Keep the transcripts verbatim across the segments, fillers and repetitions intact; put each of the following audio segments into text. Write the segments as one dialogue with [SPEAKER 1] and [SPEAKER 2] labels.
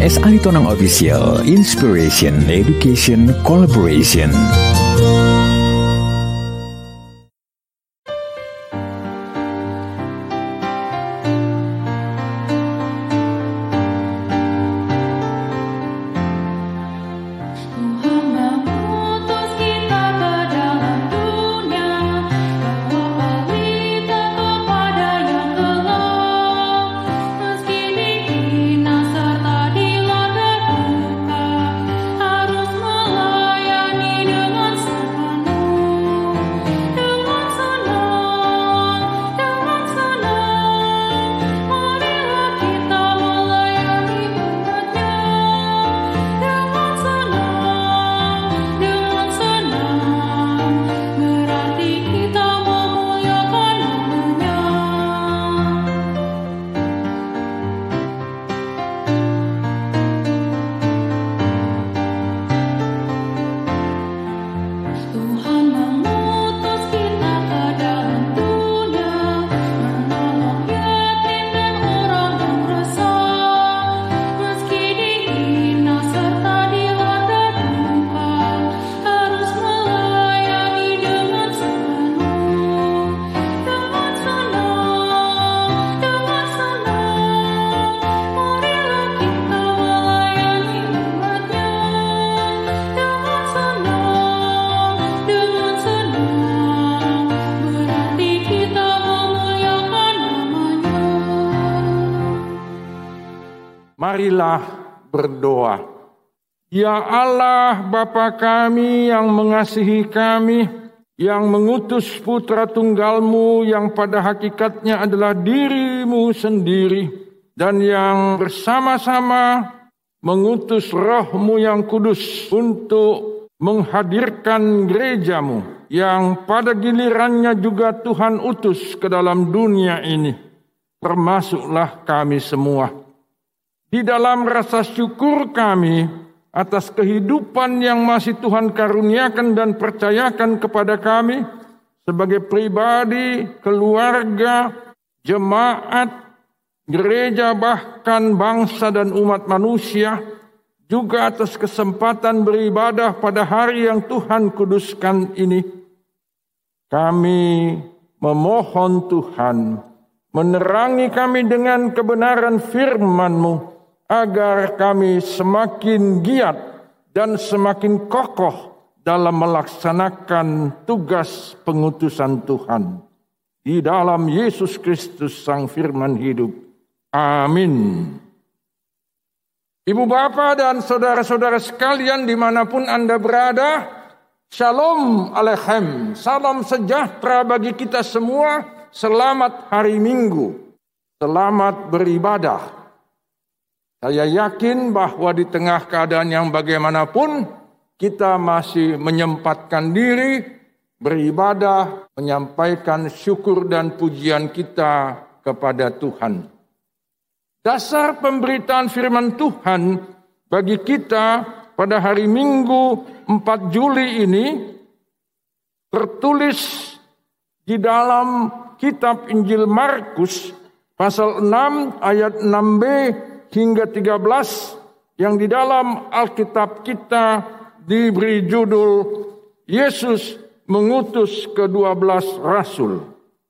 [SPEAKER 1] S Aritonang Official, Inspiration, Education, Collaboration.
[SPEAKER 2] Marilah berdoa. Ya Allah Bapa kami yang mengasihi kami, yang mengutus putra tunggal-Mu yang pada hakikatnya adalah diri-Mu sendiri, dan yang bersama-sama mengutus Roh-Mu yang kudus untuk menghadirkan gereja-Mu, yang pada gilirannya juga Tuhan utus ke dalam dunia ini. Termasuklah kami semua. Di dalam rasa syukur kami atas kehidupan yang masih Tuhan karuniakan dan percayakan kepada kami sebagai pribadi, keluarga, jemaat, gereja, bahkan bangsa dan umat manusia, juga atas kesempatan beribadah pada hari yang Tuhan kuduskan ini. Kami memohon Tuhan menerangi kami dengan kebenaran firman-Mu, agar kami semakin giat dan semakin kokoh dalam melaksanakan tugas pengutusan Tuhan. Di dalam Yesus Kristus Sang Firman hidup. Amin. Ibu bapa dan saudara-saudara sekalian dimanapun Anda berada, Shalom Aleichem, salam sejahtera bagi kita semua, selamat hari Minggu, selamat beribadah. Saya yakin bahwa di tengah keadaan yang bagaimanapun, kita masih menyempatkan diri, beribadah, menyampaikan syukur dan pujian kita kepada Tuhan. Dasar pemberitaan firman Tuhan bagi kita pada hari Minggu empat Juli ini tertulis di dalam kitab Injil Markus pasal enam ayat enam b hingga tiga belas, yang di dalam Alkitab kita diberi judul Yesus mengutus kedua belas rasul.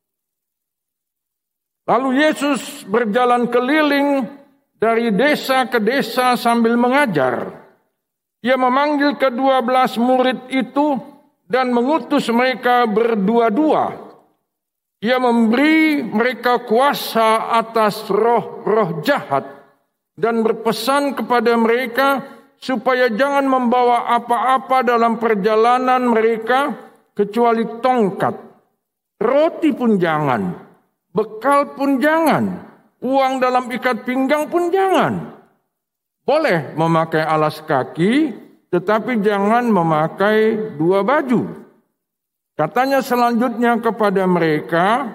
[SPEAKER 2] Lalu Yesus berjalan keliling dari desa ke desa sambil mengajar. Ia memanggil kedua belas murid itu dan mengutus mereka berdua-dua. Ia memberi mereka kuasa atas roh-roh jahat dan berpesan kepada mereka supaya jangan membawa apa-apa dalam perjalanan mereka kecuali tongkat. Roti pun jangan, bekal pun jangan, uang dalam ikat pinggang pun jangan. Boleh memakai alas kaki, tetapi jangan memakai dua baju. Katanya selanjutnya kepada mereka,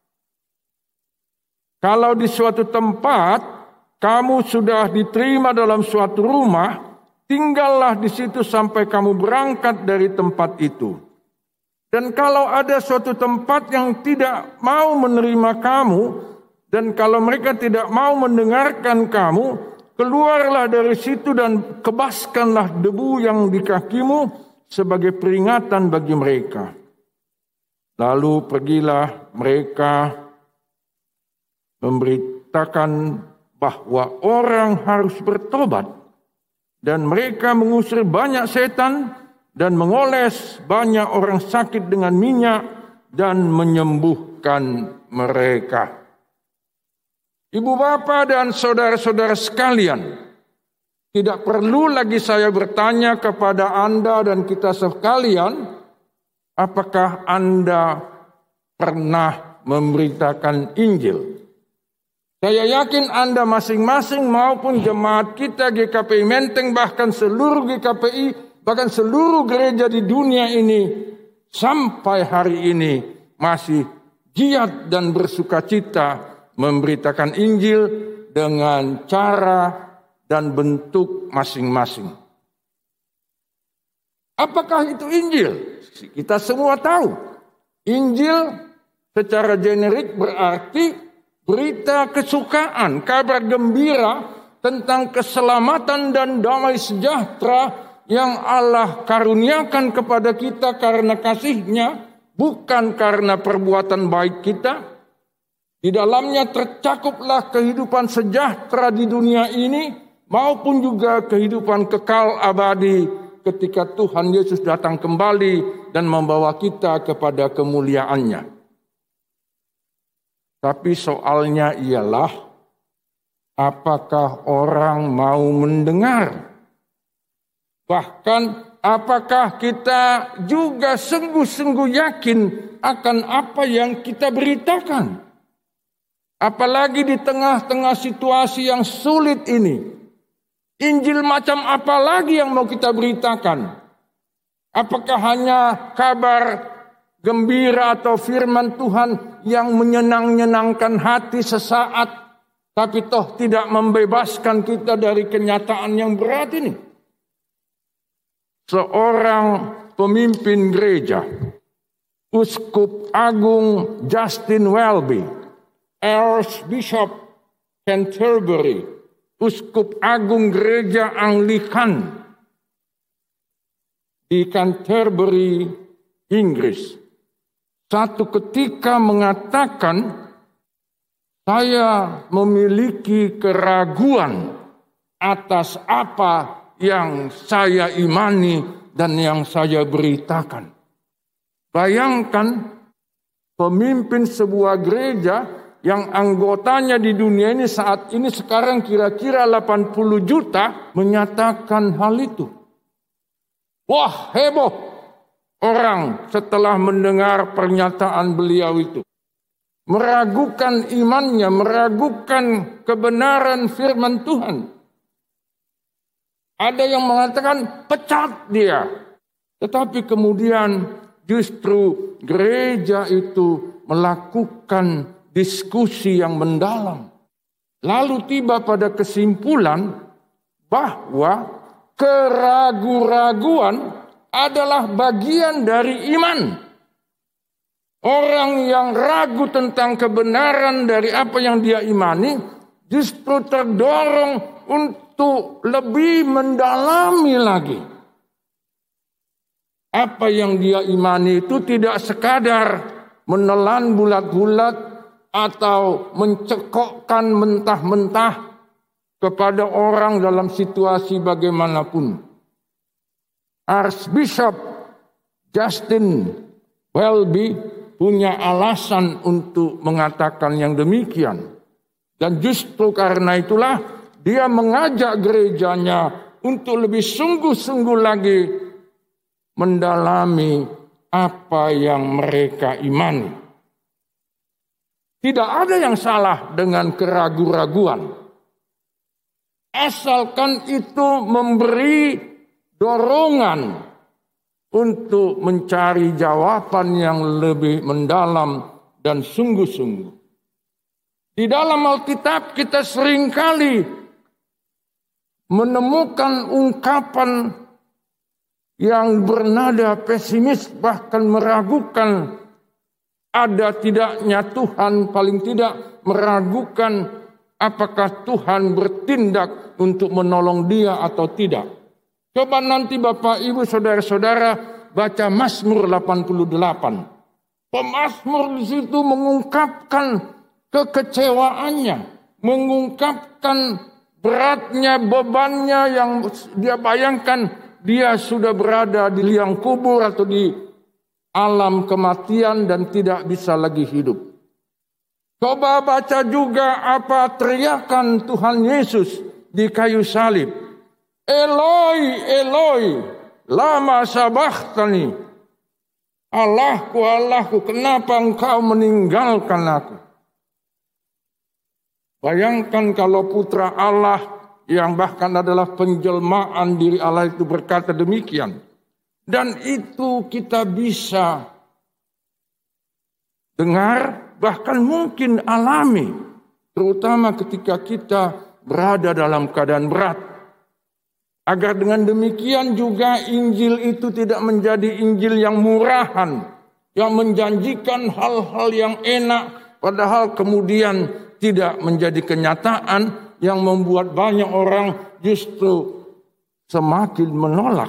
[SPEAKER 2] kalau di suatu tempat kamu sudah diterima dalam suatu rumah, tinggallah di situ sampai kamu berangkat dari tempat itu. Dan kalau ada suatu tempat yang tidak mau menerima kamu, dan kalau mereka tidak mau mendengarkan kamu, keluarlah dari situ dan kebaskanlah debu yang di kakimu sebagai peringatan bagi mereka. Lalu pergilah mereka memberitakan bahwa orang harus bertobat, dan mereka mengusir banyak setan dan mengoles banyak orang sakit dengan minyak dan menyembuhkan mereka. Ibu bapa dan saudara-saudara sekalian, tidak perlu lagi saya bertanya kepada Anda dan kita sekalian, apakah Anda pernah memberitakan Injil? Saya yakin Anda masing-masing maupun jemaat kita G K P I Menteng, bahkan seluruh G K P I, bahkan seluruh gereja di dunia ini sampai hari ini masih giat dan bersukacita memberitakan Injil dengan cara dan bentuk masing-masing. Apakah itu Injil? Kita semua tahu. Injil secara generik berarti berita kesukaan, kabar gembira tentang keselamatan dan damai sejahtera yang Allah karuniakan kepada kita karena kasih-Nya, bukan karena perbuatan baik kita. Di dalamnya tercakuplah kehidupan sejahtera di dunia ini maupun juga kehidupan kekal abadi ketika Tuhan Yesus datang kembali dan membawa kita kepada kemuliaan-Nya. Tapi soalnya ialah, apakah orang mau mendengar? Bahkan apakah kita juga sungguh-sungguh yakin akan apa yang kita beritakan? Apalagi di tengah-tengah situasi yang sulit ini. Injil macam apa lagi yang mau kita beritakan? Apakah hanya kabar gembira atau firman Tuhan yang menyenang-nyenangkan hati sesaat, tapi toh tidak membebaskan kita dari kenyataan yang berat ini? Seorang pemimpin gereja, Uskup Agung Justin Welby, Archbishop Canterbury, Uskup Agung Gereja Anglikan di Canterbury, Inggris, satu ketika mengatakan, saya memiliki keraguan atas apa yang saya imani dan yang saya beritakan. Bayangkan pemimpin sebuah gereja yang anggotanya di dunia ini saat ini sekarang kira-kira delapan puluh juta menyatakan hal itu. Wah, heboh orang setelah mendengar pernyataan beliau itu. Meragukan imannya, meragukan kebenaran firman Tuhan. Ada yang mengatakan pecat dia. Tetapi kemudian justru gereja itu melakukan diskusi yang mendalam. Lalu tiba pada kesimpulan bahwa keraguan-raguan adalah bagian dari iman. Orang yang ragu tentang kebenaran dari apa yang dia imani justru terdorong untuk lebih mendalami lagi. Apa yang dia imani itu tidak sekadar menelan bulat-bulat atau mencekokkan mentah-mentah kepada orang dalam situasi bagaimanapun. Archbishop Justin Welby punya alasan untuk mengatakan yang demikian. Dan justru karena itulah dia mengajak gerejanya untuk lebih sungguh-sungguh lagi mendalami apa yang mereka imani. Tidak ada yang salah dengan keraguan-raguan. Asalkan itu memberi dorongan untuk mencari jawaban yang lebih mendalam dan sungguh-sungguh. Di dalam Alkitab kita seringkali menemukan ungkapan yang bernada pesimis, bahkan meragukan ada tidaknya Tuhan, paling tidak meragukan apakah Tuhan bertindak untuk menolong dia atau tidak. Coba nanti Bapak Ibu Saudara-saudara baca Mazmur delapan puluh delapan. Pemazmur di situ mengungkapkan kekecewaannya, mengungkapkan beratnya bebannya yang dia bayangkan dia sudah berada di liang kubur atau di alam kematian dan tidak bisa lagi hidup. Coba baca juga apa teriakan Tuhan Yesus di kayu salib. Eloi, Eloi, lama sabachthani. Allahku, Allahku, kenapa engkau meninggalkan aku? Bayangkan kalau putra Allah yang bahkan adalah penjelmaan diri Allah itu berkata demikian. Dan itu kita bisa dengar, bahkan mungkin alami. Terutama ketika kita berada dalam keadaan berat. Agar dengan demikian juga Injil itu tidak menjadi Injil yang murahan. Yang menjanjikan hal-hal yang enak. Padahal kemudian tidak menjadi kenyataan yang membuat banyak orang justru semakin menolak.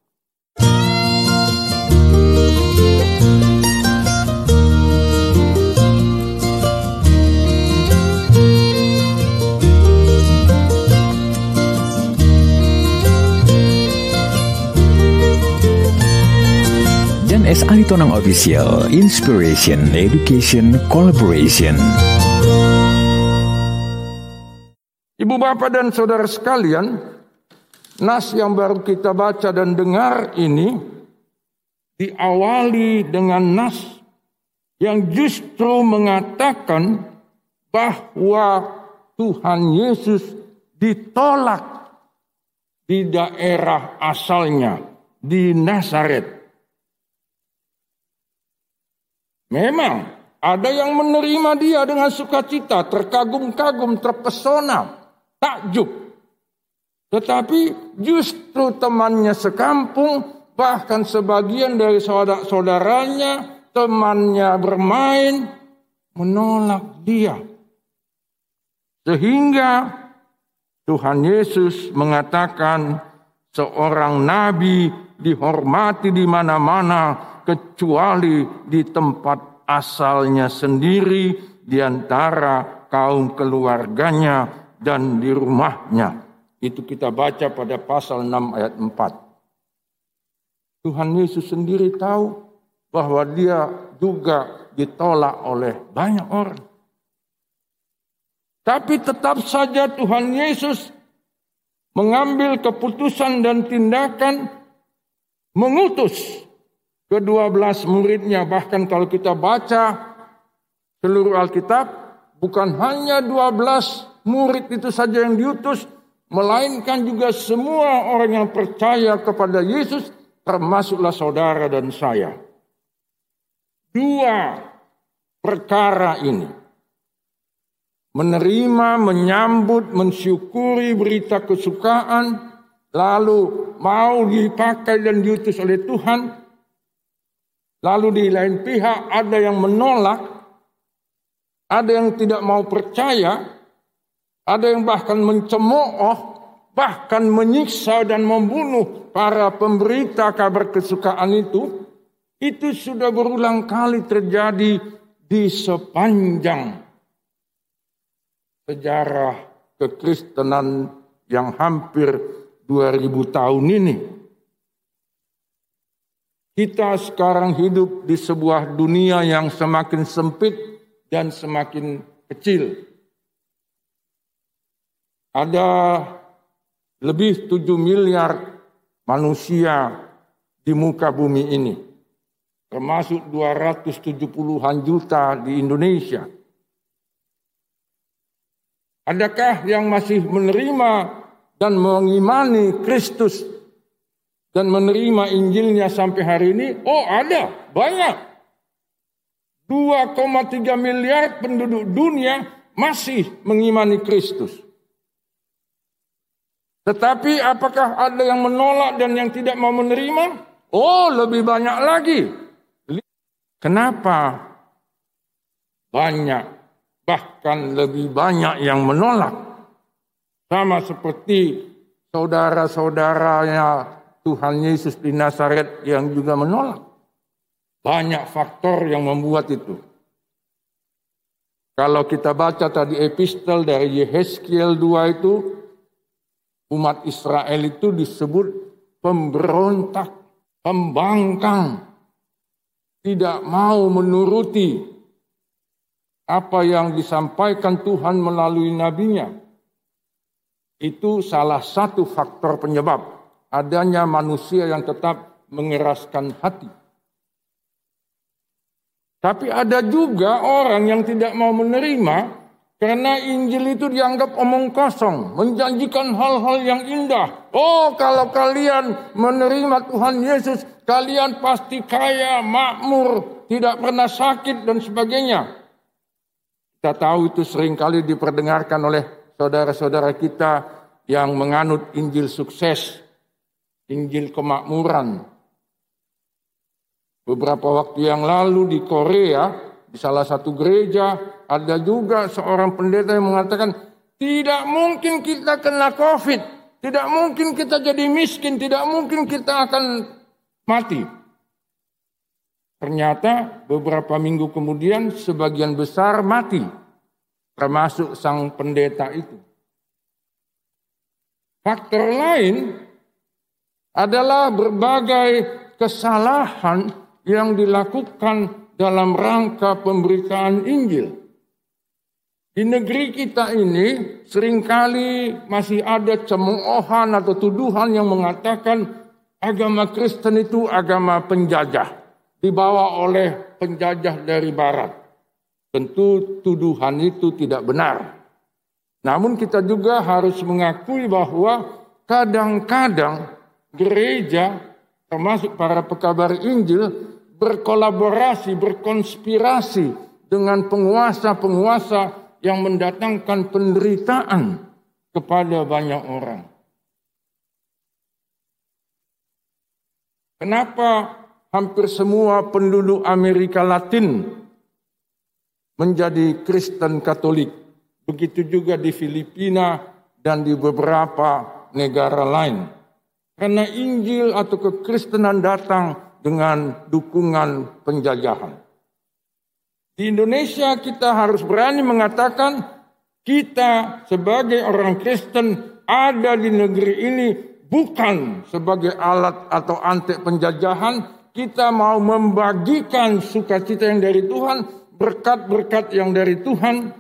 [SPEAKER 1] Jan S. Aritonang Official, Inspiration, Education, Collaboration.
[SPEAKER 2] Ibu bapak dan saudara sekalian, nas yang baru kita baca dan dengar ini diawali dengan nas yang justru mengatakan bahwa Tuhan Yesus ditolak di daerah asalnya, di Nazaret. Memang ada yang menerima dia dengan sukacita, terkagum-kagum, terpesona, takjub. Tetapi justru temannya sekampung, bahkan sebagian dari saudara-saudaranya, temannya bermain, menolak dia. Sehingga Tuhan Yesus mengatakan seorang nabi dihormati di mana-mana kecuali di tempat asalnya sendiri, di antara kaum keluarganya dan di rumahnya. Itu kita baca pada pasal enam ayat empat. Tuhan Yesus sendiri tahu bahwa dia juga ditolak oleh banyak orang. Tapi tetap saja Tuhan Yesus mengambil keputusan dan tindakan mengutus kedua belas muridnya. Bahkan kalau kita baca seluruh Alkitab, bukan hanya dua belas murid itu saja yang diutus, melainkan juga semua orang yang percaya kepada Yesus, termasuklah saudara dan saya. Dua perkara ini, menerima, menyambut, mensyukuri berita kesukaan, lalu mau dipakai dan diutus oleh Tuhan. Lalu di lain pihak ada yang menolak, ada yang tidak mau percaya, ada yang bahkan mencemooh, bahkan menyiksa dan membunuh para pemberita kabar kesukaan itu. Itu sudah berulang kali terjadi di sepanjang sejarah kekristenan yang hampir dua ribu tahun ini. Kita sekarang hidup di sebuah dunia yang semakin sempit dan semakin kecil. Ada lebih tujuh miliar manusia di muka bumi ini, termasuk dua ratus tujuh puluhan juta di Indonesia. Adakah yang masih menerima dan mengimani Kristus dan menerima Injilnya sampai hari ini? Oh, ada, banyak. dua koma tiga miliar penduduk dunia masih mengimani Kristus. Tetapi apakah ada yang menolak dan yang tidak mau menerima? Oh, lebih banyak lagi. Kenapa? Banyak. bahkan lebih banyak yang menolak. Sama seperti saudara-saudaranya Tuhan Yesus di Nazaret yang juga menolak. Banyak faktor yang membuat itu. Kalau kita baca tadi epistel dari Yehezkiel dua itu, umat Israel itu disebut pemberontak, pembangkang, tidak mau menuruti apa yang disampaikan Tuhan melalui nabinya. Itu salah satu faktor penyebab adanya manusia yang tetap mengeraskan hati. Tapi ada juga orang yang tidak mau menerima karena Injil itu dianggap omong kosong, menjanjikan hal-hal yang indah. Oh, kalau kalian menerima Tuhan Yesus, kalian pasti kaya, makmur, tidak pernah sakit dan sebagainya. Kita tahu itu seringkali diperdengarkan oleh saudara-saudara kita yang menganut Injil sukses, Injil kemakmuran. Beberapa waktu yang lalu di Korea, di salah satu gereja, ada juga seorang pendeta yang mengatakan, tidak mungkin kita kena COVID, tidak mungkin kita jadi miskin, tidak mungkin kita akan mati. Ternyata beberapa minggu kemudian sebagian besar mati, termasuk sang pendeta itu. Faktor lain adalah berbagai kesalahan yang dilakukan dalam rangka pemberitaan Injil. Di negeri kita ini seringkali masih ada cemoohan atau tuduhan yang mengatakan agama Kristen itu agama penjajah, dibawa oleh penjajah dari barat. Tentu tuduhan itu tidak benar. Namun kita juga harus mengakui bahwa kadang-kadang gereja, termasuk para pekabar Injil, berkolaborasi, berkonspirasi dengan penguasa-penguasa yang mendatangkan penderitaan kepada banyak orang. Kenapa hampir semua penduduk Amerika Latin menjadi Kristen Katolik? Begitu juga di Filipina dan di beberapa negara lain. Karena Injil atau kekristenan datang dengan dukungan penjajahan. Di Indonesia kita harus berani mengatakan kita sebagai orang Kristen ada di negeri ini bukan sebagai alat atau antek penjajahan. Kita mau membagikan sukacita yang dari Tuhan, berkat-berkat yang dari Tuhan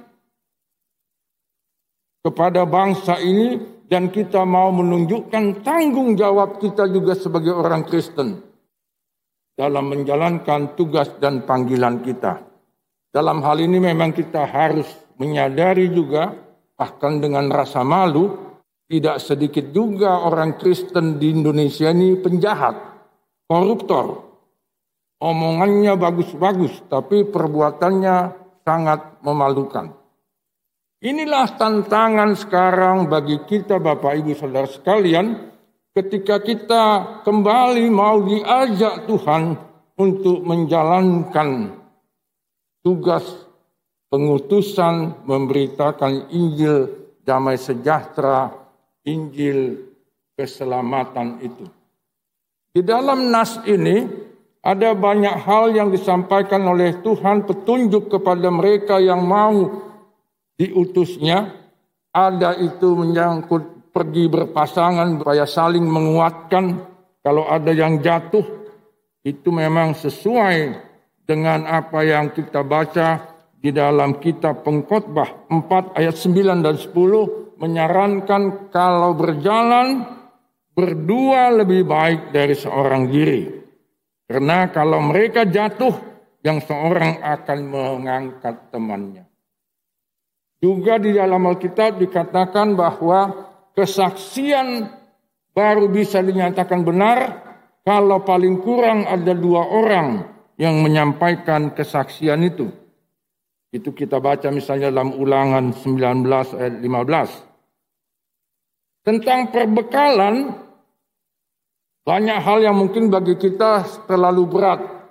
[SPEAKER 2] kepada bangsa ini, dan kita mau menunjukkan tanggung jawab kita juga sebagai orang Kristen dalam menjalankan tugas dan panggilan kita. Dalam hal ini memang kita harus menyadari juga, bahkan dengan rasa malu, tidak sedikit juga orang Kristen di Indonesia ini penjahat, koruptor. Omongannya bagus-bagus, tapi perbuatannya sangat memalukan. Inilah tantangan sekarang bagi kita Bapak Ibu Saudara sekalian, ketika kita kembali mau diajak Tuhan untuk menjalankan tugas pengutusan memberitakan Injil damai sejahtera, Injil keselamatan itu. Di dalam nas ini ada banyak hal yang disampaikan oleh Tuhan, petunjuk kepada mereka yang mau diutusnya. Ada itu menyangkut pergi berpasangan supaya saling menguatkan. Kalau ada yang jatuh, itu memang sesuai dengan apa yang kita baca di dalam kitab Pengkhotbah empat ayat sembilan dan sepuluh, menyarankan kalau berjalan berdua lebih baik dari seorang diri. Karena kalau mereka jatuh, yang seorang akan mengangkat temannya. Juga di dalam Alkitab dikatakan bahwa kesaksian baru bisa dinyatakan benar kalau paling kurang ada dua orang yang menyampaikan kesaksian itu. Itu kita baca misalnya dalam Ulangan sembilan belas ayat lima belas. Tentang perbekalan, banyak hal yang mungkin bagi kita terlalu berat.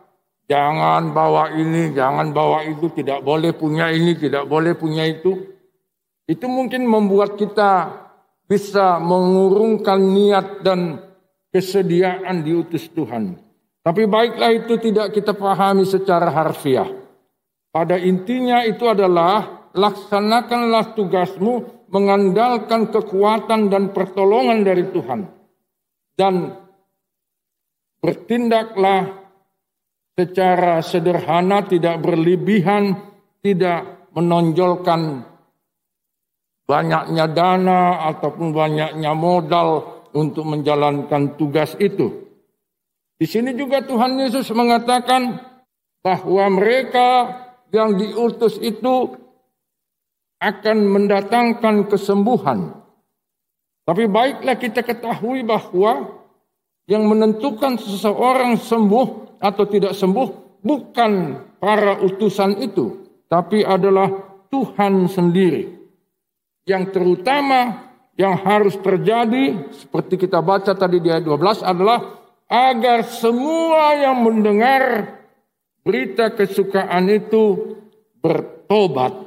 [SPEAKER 2] Jangan bawa ini, jangan bawa itu, tidak boleh punya ini, tidak boleh punya itu. Itu mungkin membuat kita bisa mengurungkan niat dan kesediaan diutus Tuhan. Tapi baiklah itu tidak kita pahami secara harfiah. Pada intinya itu adalah laksanakanlah tugasmu mengandalkan kekuatan dan pertolongan dari Tuhan. Dan bertindaklah secara sederhana, tidak berlebihan, tidak menonjolkan banyaknya dana ataupun banyaknya modal untuk menjalankan tugas itu. Di sini juga Tuhan Yesus mengatakan bahwa mereka yang diutus itu akan mendatangkan kesembuhan. Tapi baiklah kita ketahui bahwa yang menentukan seseorang sembuh atau tidak sembuh bukan para utusan itu, tapi adalah Tuhan sendiri. Yang terutama yang harus terjadi, seperti kita baca tadi di ayat dua belas, adalah agar semua yang mendengar berita kesukaan itu bertobat.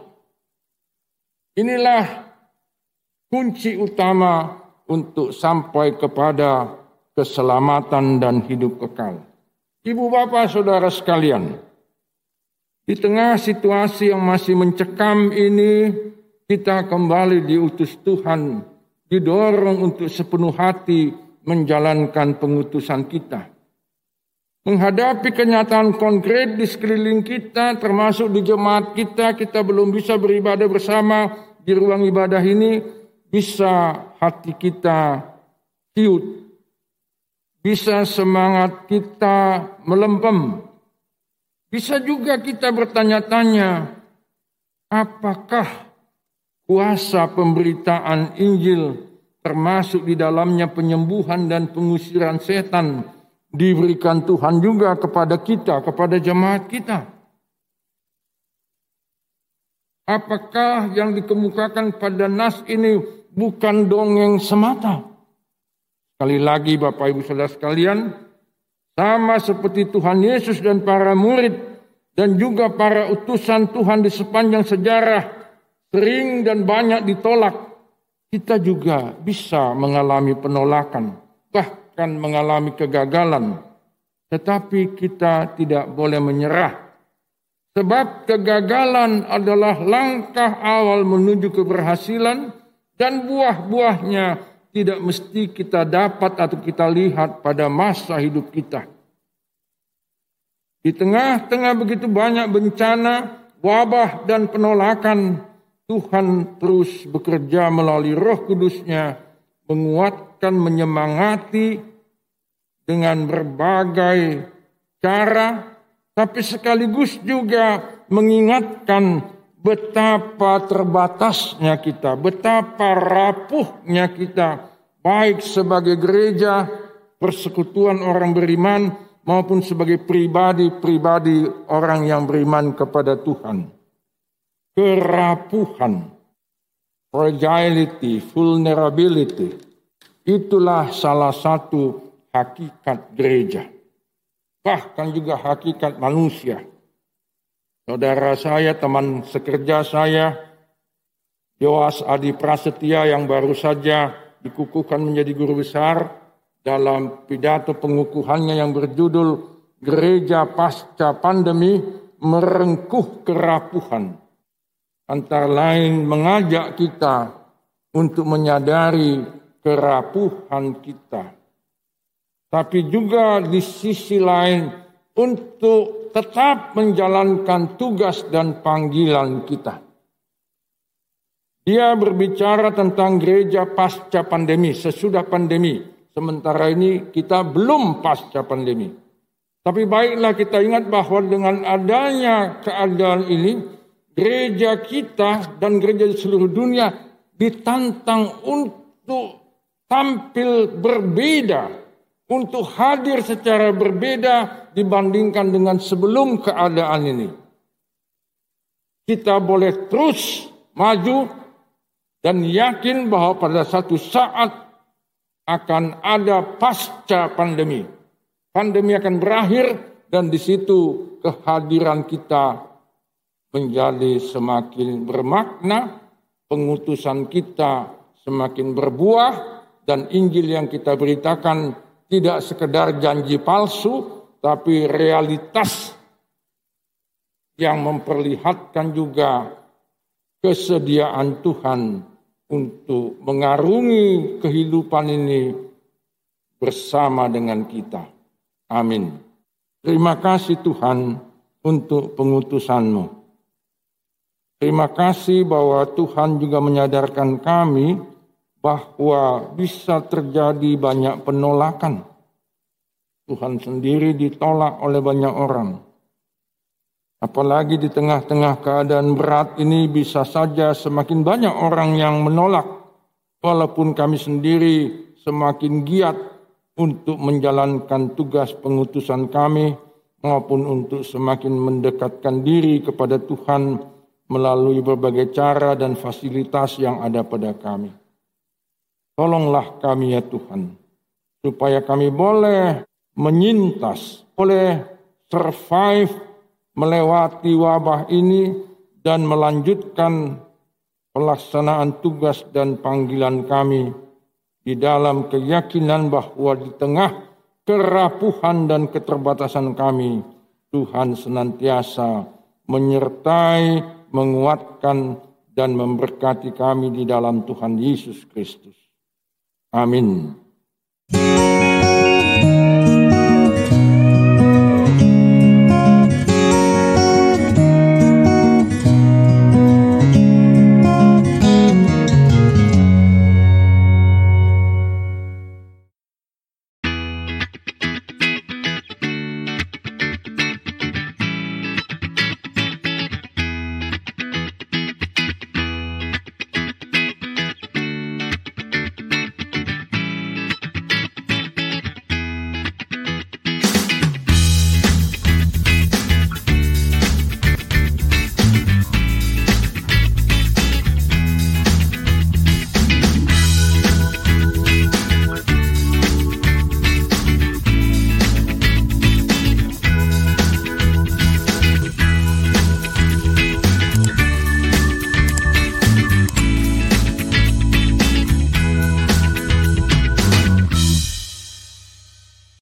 [SPEAKER 2] Inilah kunci utama untuk sampai kepada keselamatan dan hidup kekal. Ibu bapak saudara sekalian, di tengah situasi yang masih mencekam ini, kita kembali diutus Tuhan, didorong untuk sepenuh hati menjalankan pengutusan kita. Menghadapi kenyataan konkret di sekeliling kita, termasuk di jemaat kita, kita belum bisa beribadah bersama di ruang ibadah ini, bisa hati kita ciut, bisa semangat kita melempem, bisa juga kita bertanya-tanya, apakah kuasa pemberitaan Injil termasuk di dalamnya penyembuhan dan pengusiran setan diberikan Tuhan juga kepada kita, kepada jemaat kita. Apakah yang dikemukakan pada nas ini bukan dongeng semata? Sekali lagi Bapak Ibu Saudara sekalian, sama seperti Tuhan Yesus dan para murid dan juga para utusan Tuhan di sepanjang sejarah sering dan banyak ditolak, kita juga bisa mengalami penolakan, bahkan mengalami kegagalan. Tetapi kita tidak boleh menyerah. Sebab kegagalan adalah langkah awal menuju keberhasilan dan buah-buahnya tidak mesti kita dapat atau kita lihat pada masa hidup kita. Di tengah-tengah begitu banyak bencana, wabah dan penolakan, Tuhan terus bekerja melalui Roh Kudus-Nya, menguatkan, menyemangati dengan berbagai cara, tapi sekaligus juga mengingatkan betapa terbatasnya kita, betapa rapuhnya kita, baik sebagai gereja, persekutuan orang beriman, maupun sebagai pribadi-pribadi orang yang beriman kepada Tuhan. Kerapuhan, fragility, vulnerability, itulah salah satu hakikat gereja. Bahkan juga hakikat manusia. Saudara saya, teman sekerja saya, Yoas Adi Prasetya yang baru saja dikukuhkan menjadi guru besar, dalam pidato pengukuhannya yang berjudul Gereja Pasca Pandemi Merengkuh Kerapuhan, antara lain mengajak kita untuk menyadari kerapuhan kita. Tapi juga di sisi lain untuk tetap menjalankan tugas dan panggilan kita. Dia berbicara tentang gereja pasca pandemi, sesudah pandemi. Sementara ini kita belum pasca pandemi. Tapi baiklah kita ingat bahwa dengan adanya keadaan ini, gereja kita dan gereja di seluruh dunia ditantang untuk tampil berbeda, untuk hadir secara berbeda dibandingkan dengan sebelum keadaan ini. Kita boleh terus maju dan yakin bahwa pada satu saat akan ada pasca pandemi. Pandemi akan berakhir Dan di situ kehadiran kita menjadi semakin bermakna, pengutusan kita semakin berbuah, dan Injil yang kita beritakan tidak sekedar janji palsu, tapi realitas yang memperlihatkan juga kesediaan Tuhan untuk mengarungi kehidupan ini bersama dengan kita. Amin. Terima kasih Tuhan untuk pengutusan-Mu. Terima kasih bahwa Tuhan juga menyadarkan kami bahwa bisa terjadi banyak penolakan. Tuhan sendiri ditolak oleh banyak orang. Apalagi di tengah-tengah keadaan berat ini bisa saja semakin banyak orang yang menolak. Walaupun kami sendiri semakin giat untuk menjalankan tugas pengutusan kami maupun untuk semakin mendekatkan diri kepada Tuhan melalui berbagai cara dan fasilitas yang ada pada kami. Tolonglah kami ya Tuhan, supaya kami boleh menyintas, boleh survive, melewati wabah ini dan melanjutkan pelaksanaan tugas dan panggilan kami di dalam keyakinan bahwa di tengah kerapuhan dan keterbatasan kami, Tuhan senantiasa menyertai, menguatkan, dan memberkati kami di dalam Tuhan Yesus Kristus. Amin.